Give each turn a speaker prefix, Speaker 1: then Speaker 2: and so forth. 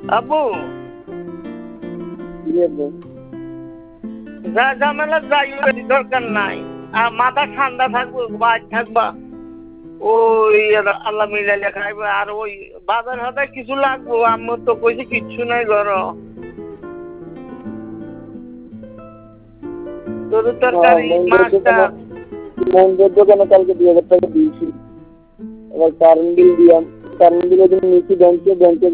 Speaker 1: আব্বু
Speaker 2: ইয়ে বল।
Speaker 1: যা ঝামেলা যাই দরকার নাই, আর মাথা ঠান্ডা থাকবো, বাজ থাকবা, ওই আল্লাহ মিলাইলে খাইবে। আর ওই বাজার হাতে কিছু লাগবো, আম্মু তো কইছে কিচ্ছু নাই ঘর, গরুর তরকারি মাছটা।
Speaker 2: মন্দির দোকানে কালকে 2000 টাকা দিয়েছি, এবার কারেন্ট বিল দিলাম, কারেন্ট বিলের জন্য নিচে ব্যাংকে